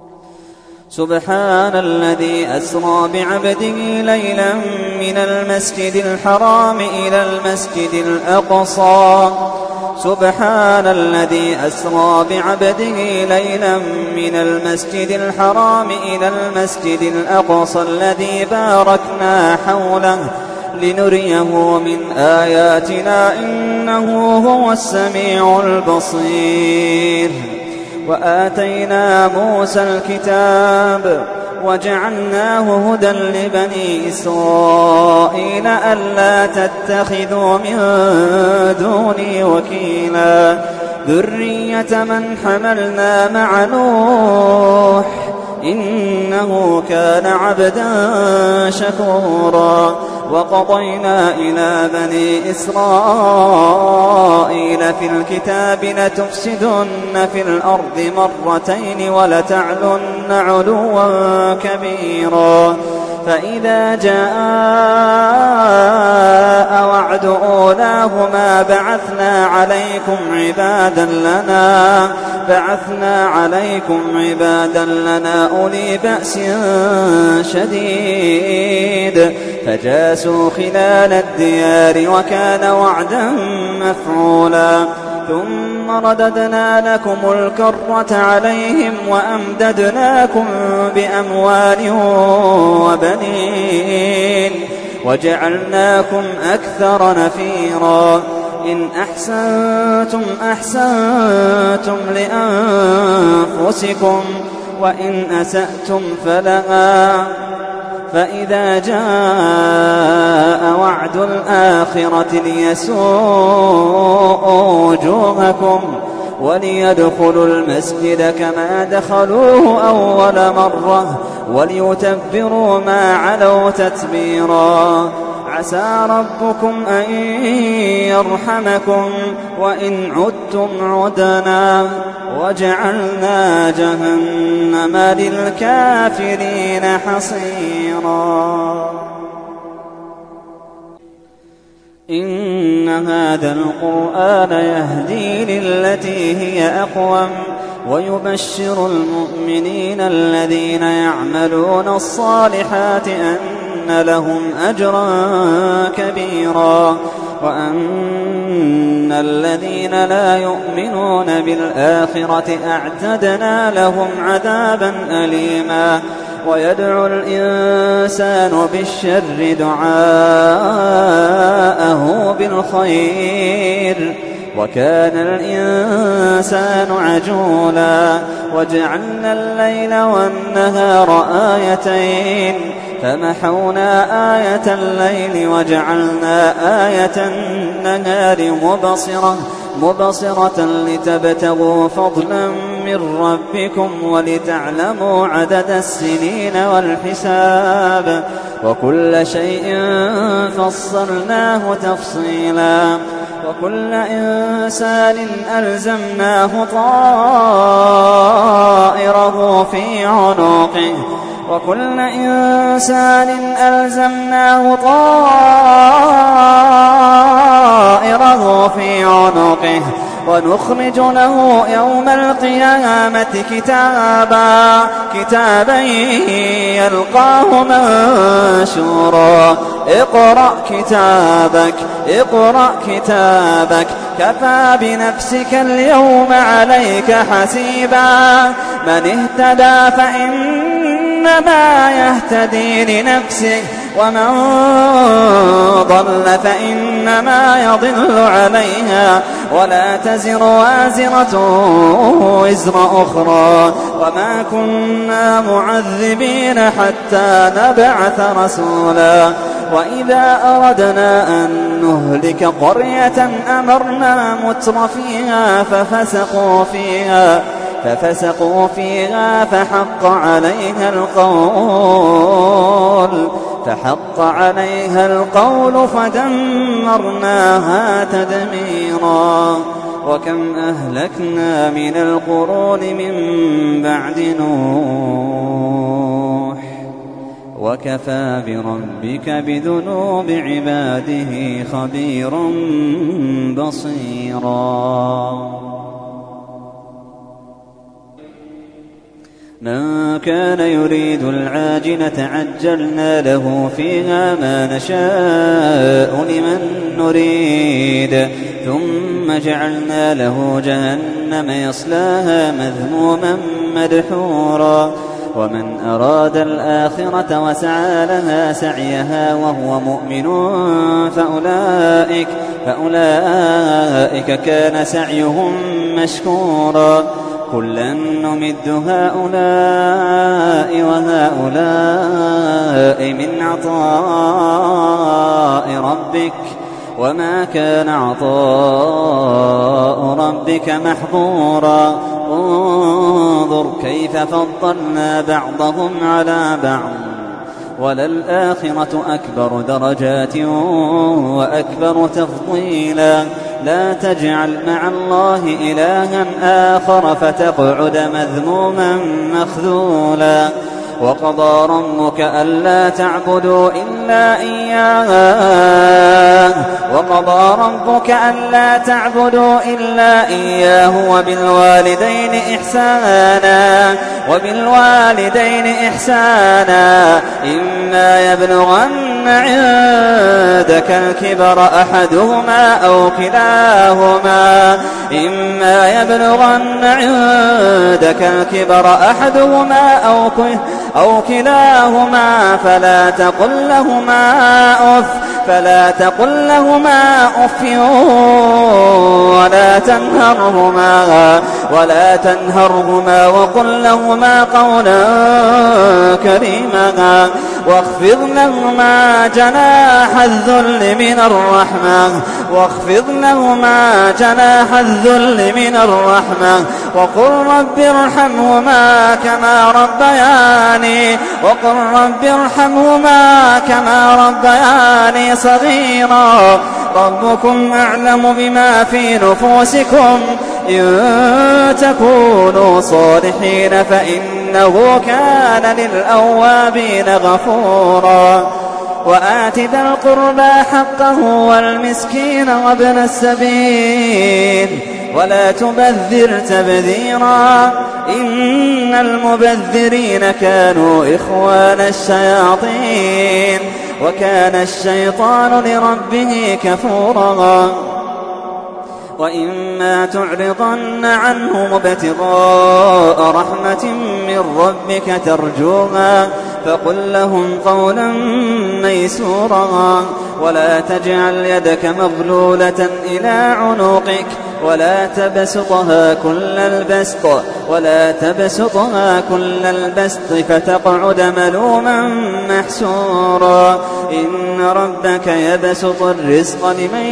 سبحان الذي أسرى بعبده ليلا من المسجد الحرام إلى المسجد الأقصى سبحان الذي أسرى بعبده ليلا من المسجد الحرام إلى المسجد الأقصى الذي باركنا حوله لنريه من آياتنا إنه هو السميع البصير. وآتينا موسى الكتاب وجعلناه هدى لبني إسرائيل ألا تتخذوا من دوني وكيلا ذرية من حملنا مع نوح إنه كان عبدا شكورا. وقضينا إلى بني إسرائيل في الكتاب لتفسدن في الأرض مرتين ولتعلن علوا كبيرا فإذا جاء وعد أولاهما بعثنا عليكم عبادا لنا أولي بأس شديد فجاسوا خلال الديار وكان وعدا مفعولا. ثم رددنا لكم الكرة عليهم وأمددناكم بأموال وبنين وجعلناكم أكثر نفيرا. إن أحسنتم أحسنتم لأنفسكم وإن أسأتم فلها فإذا جاء وعد الآخرة ليسوءوا وجوهكم وليدخلوا المسجد كما دخلوه أول مرة وليتبروا ما علوا تتبيرا. عسى ربكم أن يرحمكم وإن عدتم عدنا وجعلنا جهنم للكافرين حصيرا. إن هذا القرآن يهدي للتي هي أقوم ويبشر المؤمنين الذين يعملون الصالحات أن لهم أجرا كبيرا وأن الذين لا يؤمنون بالآخرة أعتدنا لهم عذابا أليما. ويدعو الإنسان بالشر دعاءه بالخير وكان الإنسان عجولا. وجعلنا الليل والنهار آيتين فمحونا آية الليل وجعلنا آية النهار مبصرة لتبتغوا فضلا من ربكم ولتعلموا عدد السنين والحساب وكل شيء فصلناه تفصيلا. وكل إنسان ألزمناه طائره في عنقه ونخرج له يوم القيامة كتابا يلقاه منشورا. اقرأ كتابك كفى بنفسك اليوم عليك حسيبا. من اهتدى فإنما يهتدي لنفسه ومن ضل فإنما يضل عليها ولا تزر وازرة وزر أخرى وما كنا معذبين حتى نبعث رسولا. وإذا أردنا أن نهلك قرية أمرنا مترفيها ففسقوا فيها فحق عليها القول فدمرناها تدميرا. وكم أهلكنا من القرون من بعد نوح وكفى بربك بذنوب عباده خبيرا بصيرا. من كان يريد العاجلة عجلنا له فيها ما نشاء لمن نريد ثم جعلنا له جهنم يصلاها مذموما مدحورا ومن أراد الآخرة وسعى لها سعيها وهو مؤمن فأولئك كان سعيهم مشكورا كلا نمد هؤلاء وهؤلاء من عطاء ربك وما كان عطاء ربك محظورا انظر كيف فضلنا بعضهم على بعض وللآخرة أكبر درجات وأكبر تفضيلا لا تجعل مع الله إلها آخر فتقعد مذموما مخذولا وقضى ربك ألا تعبدوا إلا إياه وبالوالدين إحسانا إما يبلغن عندك الكبر أحدهما أو كلاهما فلا تقل لهما أف ولا تنهرهما وقل لهما قولا كريما واخفض لهما جناح الذل من الرحمة وقل رب ارحمهما كما ربياني صغيرا ربكم أعلم بما في نفوسكم إن تكونوا صالحين فإنه كان للأوابين غفورا وآت ذا القربى حقه والمسكين وابن السبيل ولا تبذر تبذيرا إن المبذرين كانوا إخوان الشياطين وكان الشيطان لربه كفورا وإما تعرضن عنهم ابتغاء رحمة من ربك ترجوها فقل لهم قولا ميسورا ولا تجعل يدك مغلولة إلى عنقك ولا تبسطها كل البسط فتقعد ملوما محسورا إن ربك يبسط الرزق لمن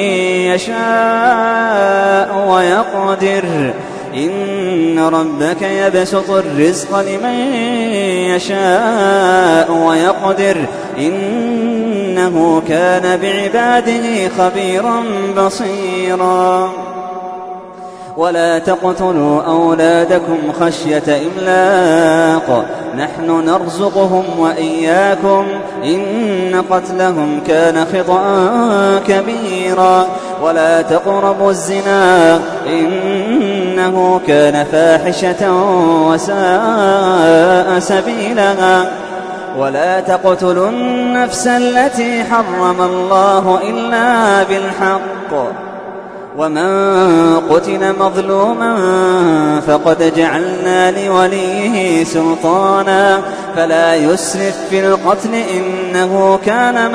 يشاء ويقدر إنه كان بعباده خبيرا بصيرا ولا تقتلوا أولادكم خشية إملاق نحن نرزقهم وإياكم إن قتلهم كان خطأ كبيرا ولا تقربوا الزنا إنه كان فاحشة وساء سبيلا ولا تقتلوا النفس التي حرم الله إلا بالحق ومن قتل مظلوما فقد جعلنا لوليه سلطانا فلا يسرف في القتل إنه كان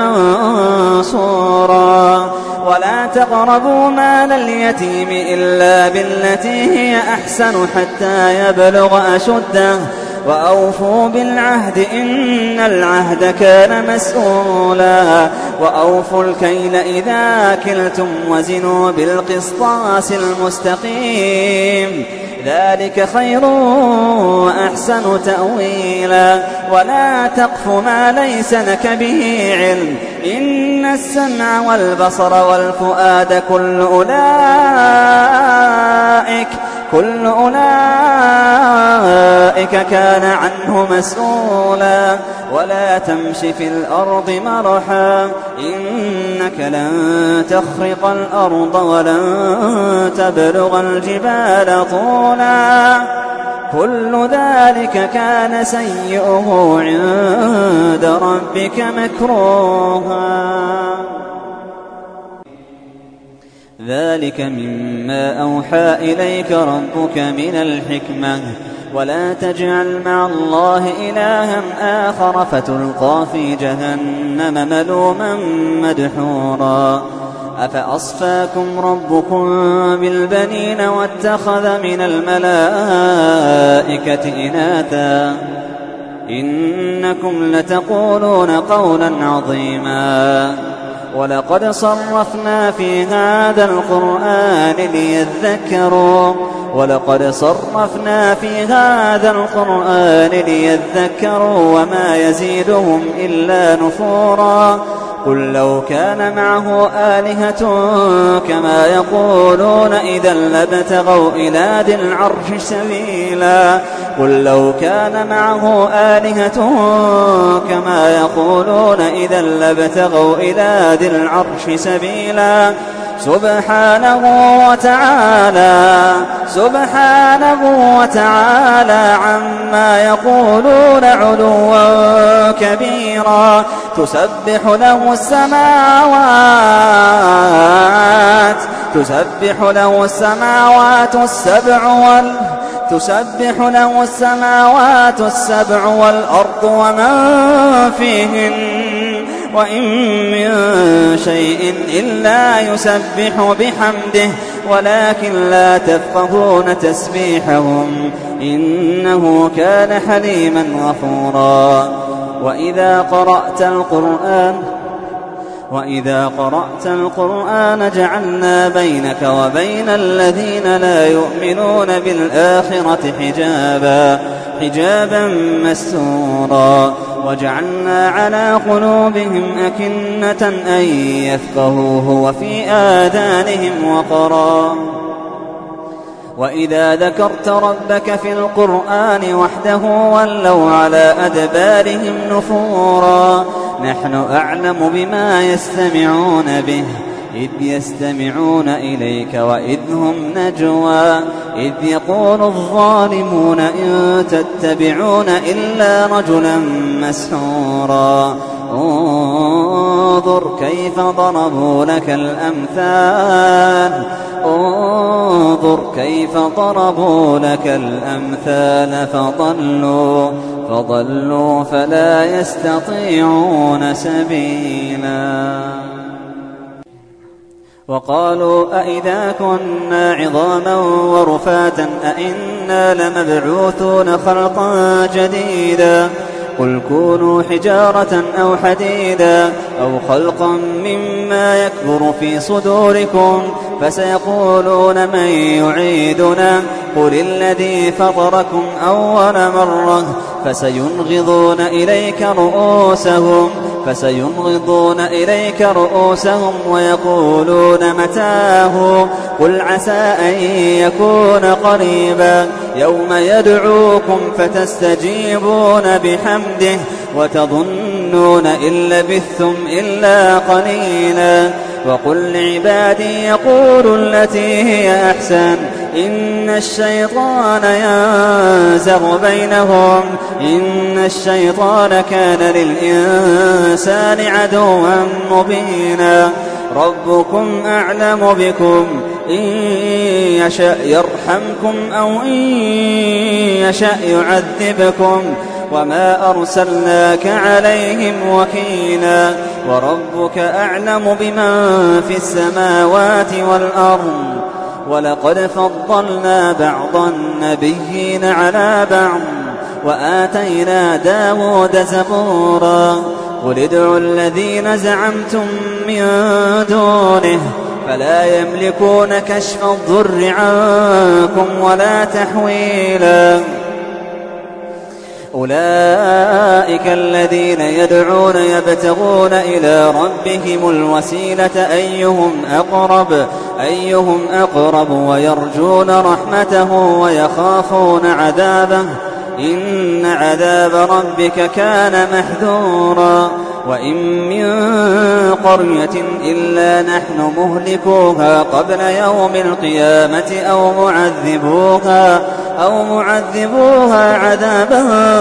منصورا ولا تقربوا مال اليتيم إلا بالتي هي أحسن حتى يبلغ أشده وأوفوا بالعهد إن العهد كان مسؤولا وأوفوا الكيل إذا كلتم وزنوا بالقسطاس المستقيم ذلك خير وأحسن تأويلا ولا تقف ما ليس لك به علم إن السمع والبصر والفؤاد كل أولئك كان عنه مسؤولا ولا تمش في الأرض مرحا إنك لن تخرق الأرض ولن تبلغ الجبال طولا كل ذلك كان سيئه عند ربك مكروها. ذلك مما أوحى إليك ربك من الحكمة ولا تجعل مع الله إلها آخر فتلقى في جهنم ملوما مدحورا. أفأصفاكم ربكم بالبنين واتخذ من الملائكة إناثا إنكم لتقولون قولا عظيما. ولقد صرفنا في هذا القرآن ليذكروا وما يزيدهم إلا نفورا. قل لو كان معه آلهة كما يقولون إذا لابتغوا إلى ذي العرش سبيلا. قل لو كان معه آلهة كما يقولون إذا لابتغوا إلى ذي العرش سبيلا. سبحانه وتعالى عما يقولون علوا كبيرا. تسبح له السماوات السبع والأرض ومن فيهن وإن من شيء إلا يسبح بحمده ولكن لا تفقهون تسبيحهم إنه كان حليما غفورا. وإذا قرأت القرآن جعلنا بينك وبين الذين لا يؤمنون بالآخرة حجابا مستورا. وجعلنا على قلوبهم أكنة أن يفقهوه وفي آذانهم وقرا. وإذا ذكرت ربك في القرآن وحده ولوا على أدبارهم نفورا. نحن أعلم بما يستمعون به إذ يستمعون إليك وإذ هم نجوى إذ يقول الظالمون إن تتبعون إلا رجلا مسحورا. انظر كيف ضربوا لك الأمثال فضلوا فلا يستطيعون سبيلا. وقالوا أئذا كنا عظاما ورفاتا أئنا لمبعوثون خلقا جديدا. قل كونوا حجارة أو حديدا أو خلقا مما يكبر في صدوركم فسيقولون من يعيدنا قل الذي فطركم أول مرة فسينغضون إليك رؤوسهم ويقولون متاه قل عسى أن يكون قريبا. يوم يدعوكم فتستجيبون بحمده وتظنون إن لبثتم إلا قليلا. وقل لعبادي يقولوا التي هي أحسن إن الشيطان ينزغ بينهم إن الشيطان كان للإنسان عدوا مبينا. ربكم أعلم بكم إن يشأ يرحمكم أو إن يشأ يعذبكم وما أرسلناك عليهم وكيلا. وربك أعلم بمن في السماوات والأرض ولقد فضلنا بعض النبيين على بعض وآتينا داود زبورا. قل ادعوا الذين زعمتم من دونه فلا يملكون كشف الضر عنكم ولا تحويلا. أولئك الذين يدعون يبتغون إلى ربهم الوسيلة أيهم أقرب ويرجون رحمته ويخافون عذابه إن عذاب ربك كان محذورا. وإن من قرية إلا نحن مهلكوها قبل يوم القيامة أو معذبوها أو معذبوها عذابا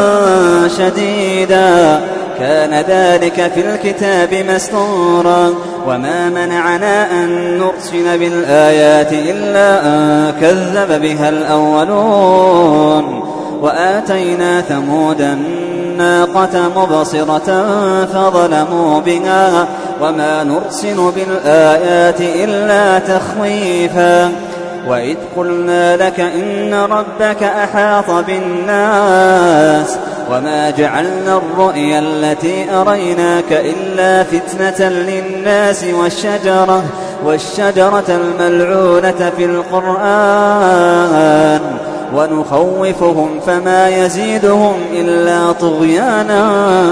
شديدا كان ذلك في الكتاب مسطورا وما منعنا أن نرسل بالآيات إلا أن كذب بها الأولون وآتينا ثمود الناقة مبصرة فظلموا بها وما نرسل بالآيات إلا تخويفا وإذ قلنا لك إن ربك أحاط بالناس وما جعلنا الرؤيا التي أريناك إلا فتنة للناس والشجرة الملعونة في القرآن ونخوفهم فما يزيدهم إلا طغيانا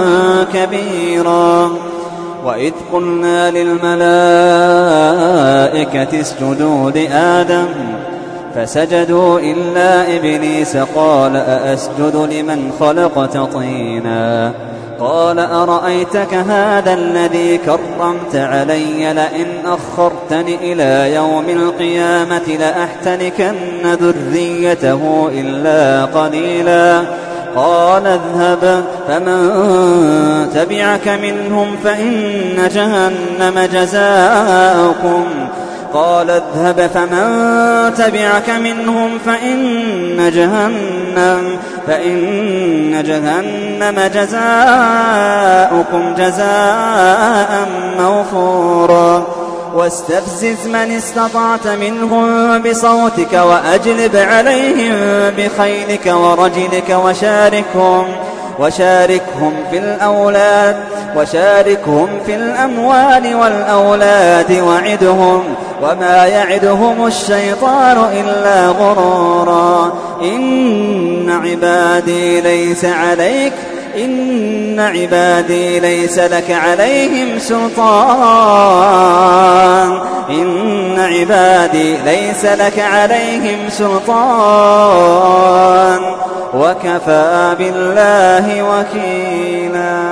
كبيرا وإذ قلنا للملائكة اسجدوا لآدم فسجدوا إلا إبليس قال أأسجد لمن خلقت طينا قال أرأيتك هذا الذي كرمت علي لئن أخرتني إلى يوم القيامة لأحتنكن ذريته إلا قليلا قال اذهب فمن تبعك منهم فإن جهنم جزاؤكم قال اذهب فمن تبعك منهم فإن جهنم جزاؤكم جزاء موفورا واستفزز من استطعت منهم بصوتك وأجلب عليهم بخيلك ورجلك وشاركهم في الأموال والأولاد وعدهم وما يعدهم الشيطان إلا غرورا إن عبادي ليس لك عليهم سلطان وكفى بالله وكيلا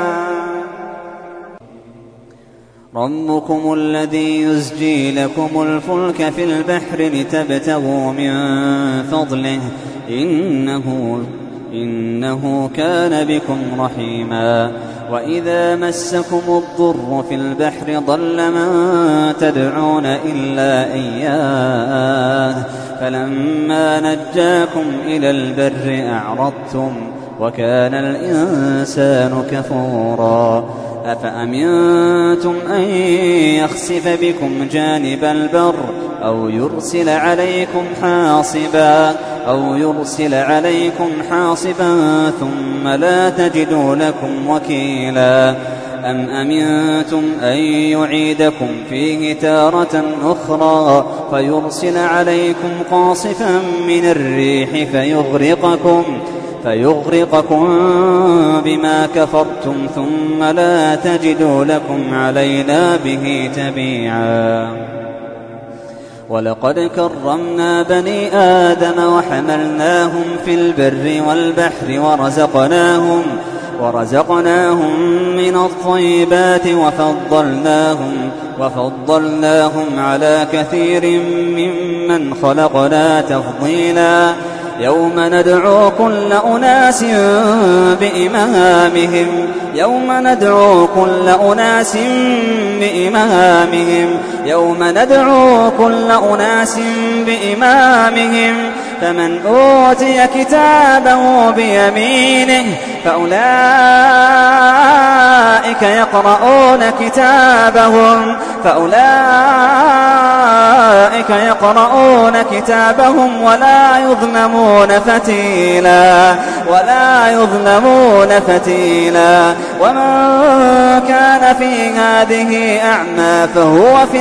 ربكم الذي يزجي لكم الفلك في البحر لتبتغوا من فضله إنه كان بكم رحيما وإذا مسكم الضر في البحر ضل من تدعون إلا إياه فلما نجاكم إلى البر أعرضتم وكان الإنسان كفورا أفأمنتم أن يخسف بكم جانب البر أو يرسل عليكم حاصبا ثم لا تجدوا لكم وكيلا أم أمنتم أن يعيدكم فيه تارة أخرى فيرسل عليكم قاصفا من الريح فيغرقكم بما كفرتم ثم لا تجدوا لكم علينا به تبيعا ولقد كرمنا بني آدم وحملناهم في البر والبحر ورزقناهم من الطيبات وفضلناهم على كثير ممن خلقنا تفضيلا يوم ندعو كل أناس بإمامهم فمن أوتي كتابه بيمينه فأولئك يقرؤون كتابهم ولا يظلمون فتيلا ومن كان في هذه أعمى فهو في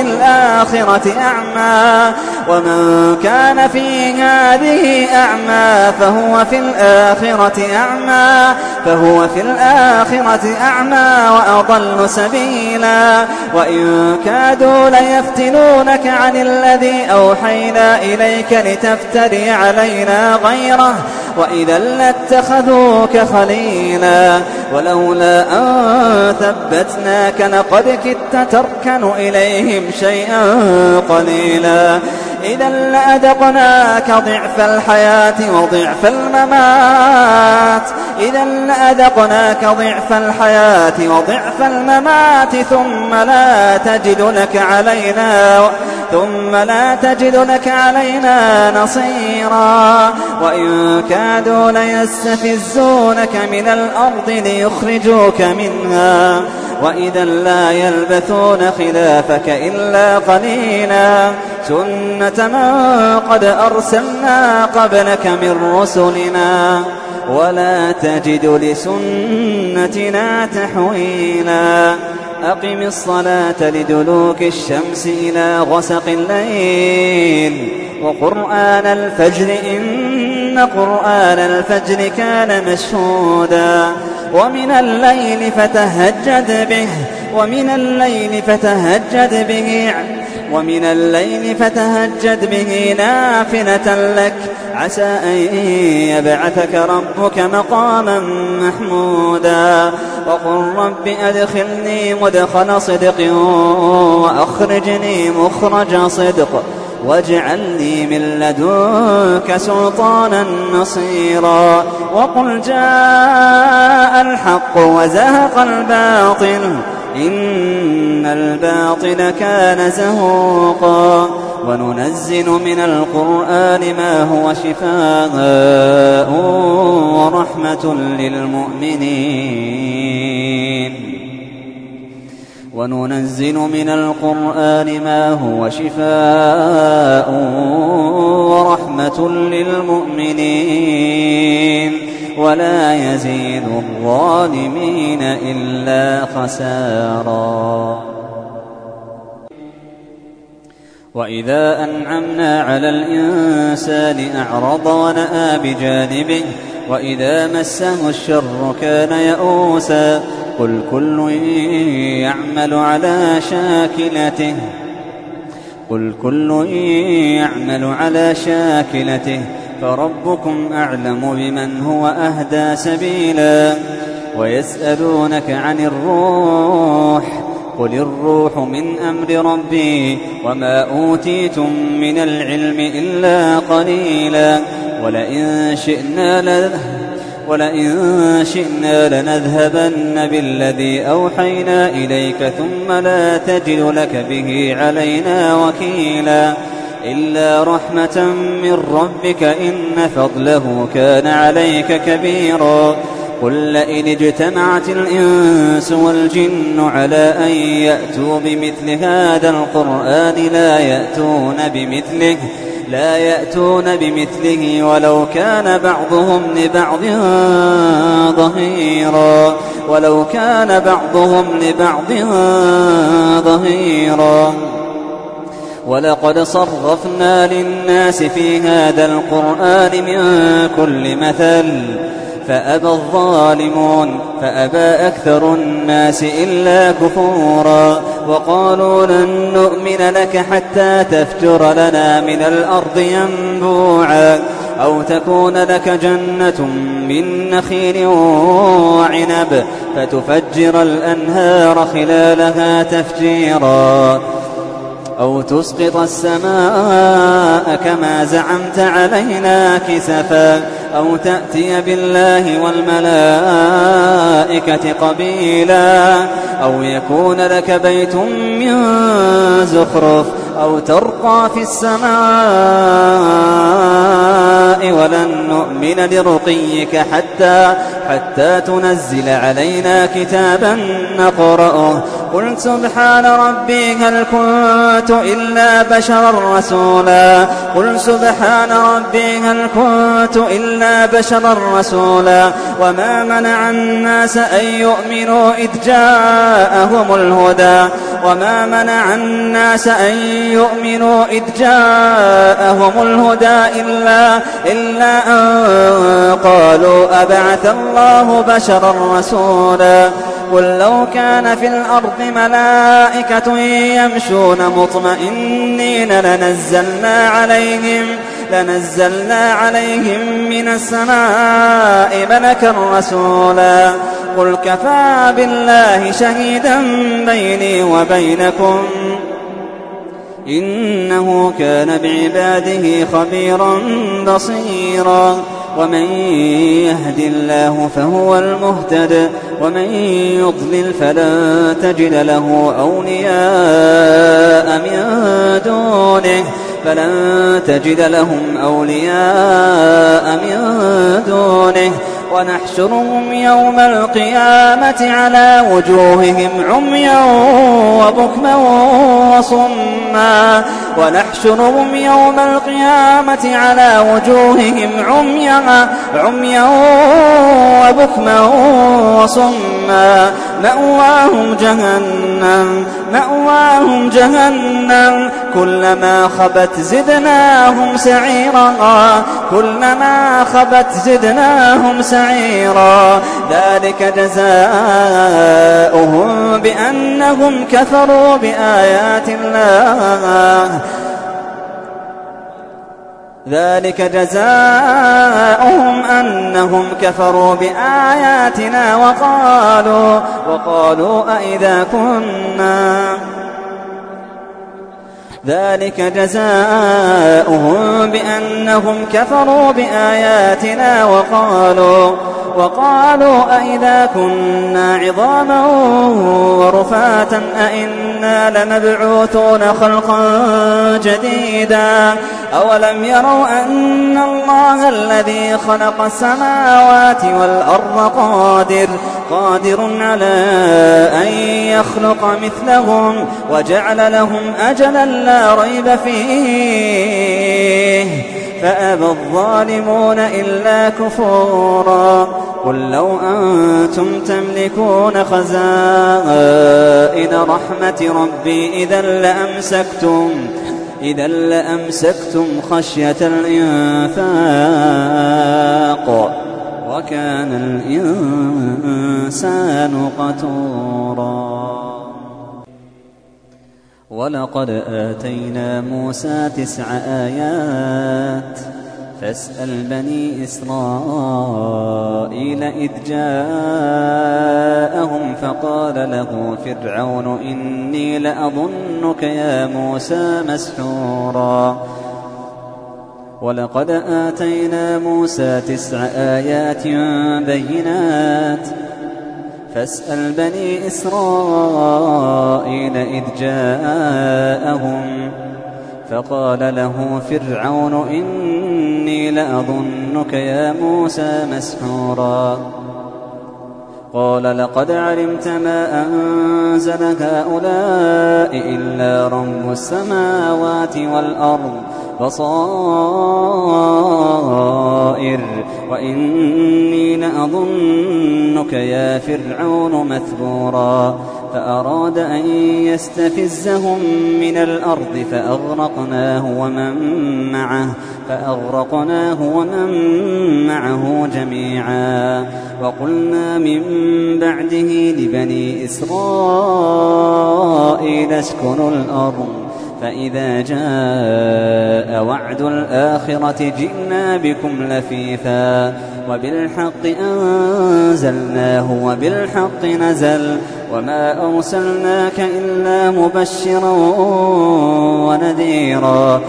الآخرة أعمى وأضل سبيلا وإن كادوا ليفتنونك عن الذي أوحينا إليك لتفتري علينا غيره وإذا لاتخذوك خليلا ولولا أن ثبتناك لقد كدت تركن إليهم شيئا قليلا إذا لأذقناك ضعف الحياة وضعف الممات إذا لأذقناك ضعف الحياة وضعف الممات ثم لا تجد لك علينا نصيرا وإن كادوا ليستفزونك من الأرض ليخرجوك منها وإذا لا يلبثون خلافك إلا قليلا سنة من قد أرسلنا قبلك من رسلنا ولا تجد لسنتنا تحويلا أقم الصلاة لدلوك الشمس إلى غسق الليل وقرآن الفجر إن قرآن الفجر كان مشهودا ومن الليل فتهجد به نافلة لك عسى أن يبعثك ربك مقاما محمودا وقل رب أدخلني مدخل صدق وأخرجني مخرج صدق واجعل لي من لدنك سلطانا نصيرا وقل جاء الحق وزهق الباطل إن الباطل كان زهوقا وننزل من القرآن ما هو شفاء ورحمة للمؤمنين ولا يزيد الظالمين إلا خسارا وإذا أنعمنا على الإنسان أعرض ونأى بجانبه وإذا مسه الشر كان يئوسا قل كل يعمل على شاكلته فربكم أعلم بمن هو أهدى سبيلا ويسألونك عن الروح قل الروح من أمر ربي وما أوتيتم من العلم إلا قليلا ولئن شئنا لنذهبن بالذي أوحينا إليك ثم لا تجد لك به علينا وكيلا إلا رحمة من ربك إن فضله كان عليك كبيرا قل لئن اجتمعت الإنس والجن على أن يأتوا بمثل هذا القرآن لا يأتون بمثله ولو كان بعضهم لبعض ظهيرا ولقد صرفنا للناس في هذا القرآن من كل مثل فأبى أكثر الناس إلا كفورا وقالوا لن نؤمن لك حتى تفجر لنا من الأرض ينبوعا أو تكون لك جنة من نخيل وعنب فتفجر الأنهار خلالها تفجيرا أو تسقط السماء كما زعمت علينا كسفا أو تأتي بالله والملائكة قبيلا أو يكون لك بيت من زخرف أو ترقى في السماء ولن نؤمن لرقيك حتى تنزل علينا كتابا نقرأه قل سبحان ربي هل كنت إلا بشرا رسولا وما منع الناس أن يؤمنوا إذ جاءهم الهدى إلا أن قالوا أبعث الله بشرا رسولا قل لو كان في الأرض ملائكة يمشون مطمئنين لنزلنا عليهم من السماء ملكا رسولا قل كفى بالله شهيدا بيني وبينكم إنه كان بعباده خبيرا بصيرا ومن يهد الله فهو المهتد ومن يضلل فلن تجد له أولياء من دونه ونحشرهم يوم القيامة على وجوههم عميا وبكما وصما مأواهم جهنم كلما خبت زدناهم سعيرا ذلك جزاؤهم بأنهم كفروا بآيات الله أنهم كفروا بآياتنا وقالوا أئذا كنا ذلك جزاؤهم بأنهم كفروا بآياتنا وقالوا أئذا كنا عظاما ورفاتا أئنا لمبعوثون خلقا جديدا أولم يروا أن الله الذي خلق السماوات والأرض قادر على أن يخلق مثلهم وجعل لهم أجلا لا ريب فيه فأبى الظالمون إلا كفورا قل لو أنتم تملكون خزائن رحمة ربي إذا لأمسكتم خشية الإنفاق وكان الإنسان قتورا ولقد آتينا موسى 9 آيات فاسأل بني إسرائيل إذ جاءهم فقال له فرعون إني لأظنك يا موسى مسحورا ولقد آتينا موسى 9 آيات بينات فاسأل بني إسرائيل إذ جاءهم فقال له فرعون إني لأظنك يا موسى مسحورا قال لقد علمت ما أنزل هؤلاء إلا رب السماوات والأرض بصائر وإني لأظنك يا فرعون مثبورا فأراد أن يستفزهم من الأرض فأغرقناه ومن معه جميعا وقلنا من بعده لبني إسرائيل اسكنوا الأرض فإذا جاء وعد الآخرة جئنا بكم لفيفا وبالحق أنزلناه وبالحق نزل وما أرسلناك إلا مبشرا ونذيرا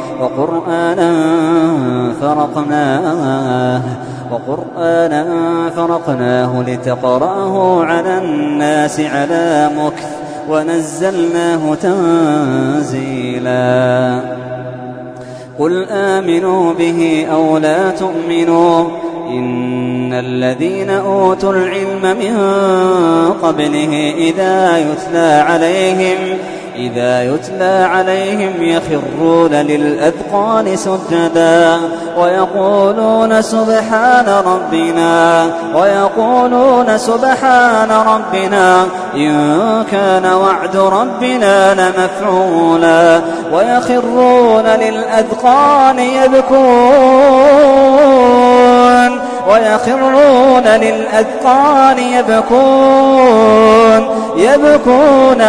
وقرآنا فرقناه لتقرأه على الناس على مكث ونزلناه تنزيلا قل آمنوا به أو لا تؤمنوا إن الذين أوتوا العلم من قبله إذا يتلى عليهم يخرون للأذقان سجدا ويقولون سبحان ربنا إن كان وعد ربنا لمفعولا ويخرون للأذقان يبكون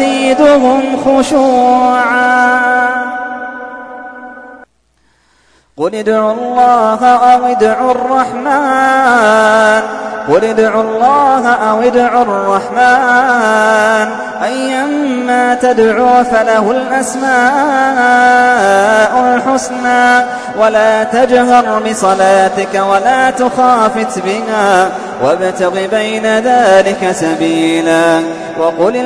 ويزيدهم خشوعا قل ادعوا الله أو ادعوا الرحمن قل ادعوا الله أو ادعوا الرحمن أيما تدعوا فله الأسماء الحسنى ولا تجهر بصلاتك ولا تخافت بها وابتغ بين ذلك سبيلا وقل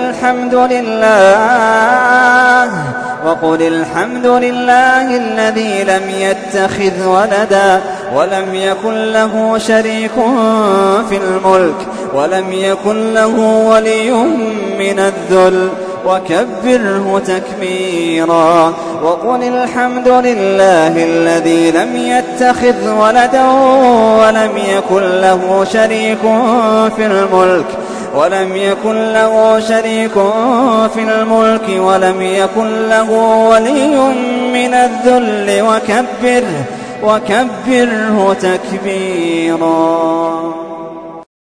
الحمد لله الذي لم يتخذ ولدا ولم يكن له شريك في الملك ولم يكن له ولي من الذل وكبره تكبيرا وقل الحمد لله الذي لم يتخذ ولدا ولم يكن له شريك في الملك ولم يكن له ولي من الذل وكبره تكبيرا.